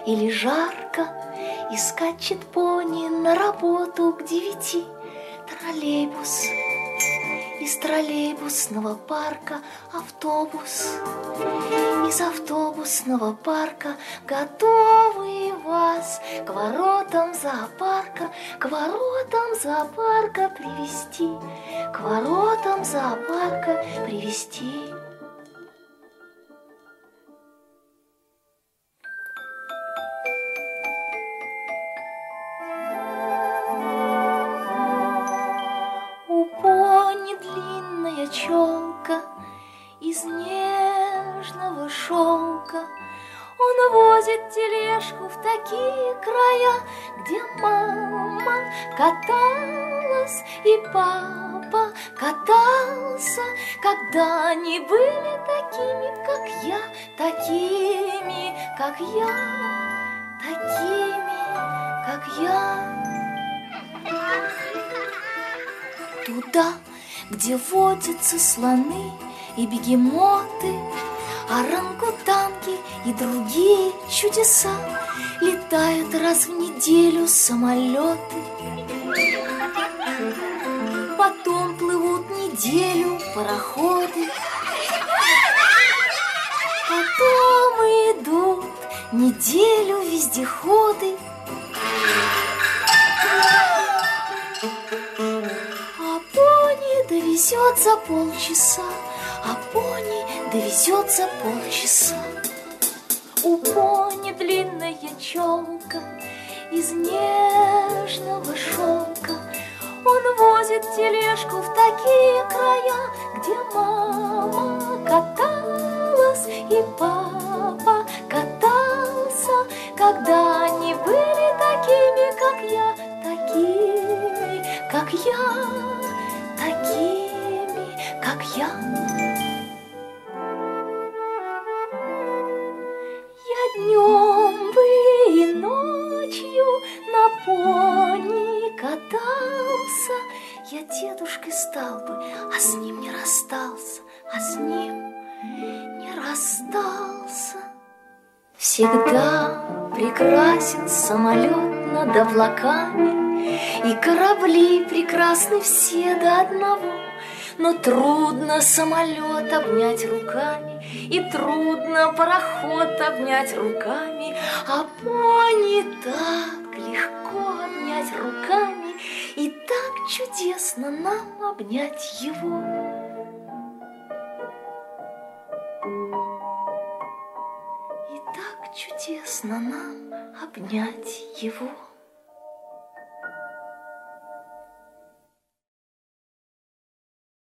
или жарко, и скачет пони на работу к 9. Троллейбус. Из троллейбусного парка автобус. Из автобусного парка готовы вас к воротам зоопарка, к воротам зоопарка привести, к воротам зоопарка привести. У пони длинная челка из нежного шелка. Он возит тележку в такие края, где мама каталась и папа катался, когда они были такими, как я, такими, как я, такими, как я. Туда, где водятся слоны и бегемоты, орангутанги и другие чудеса, летают раз в неделю самолеты. Потом плывут неделю пароходы. Потом идут неделю вездеходы. А пони довезет за полчаса, а пони довезет за полчаса. У пони длинная челка из нежного шелка. Он возит тележку в такие края, где мама каталась и папа катался, когда они были такими, как я, такими, как я, такими, как я. Я днем бы и ночью на пони катался, я дедушкой стал бы, а с ним не расстался, а с ним не расстался. Всегда прекрасен самолет над облаками, и корабли прекрасны все до одного. Но трудно самолет обнять руками, и трудно пароход обнять руками, а пони так легко обнять руками, и так чудесно нам обнять его. И так чудесно нам обнять его.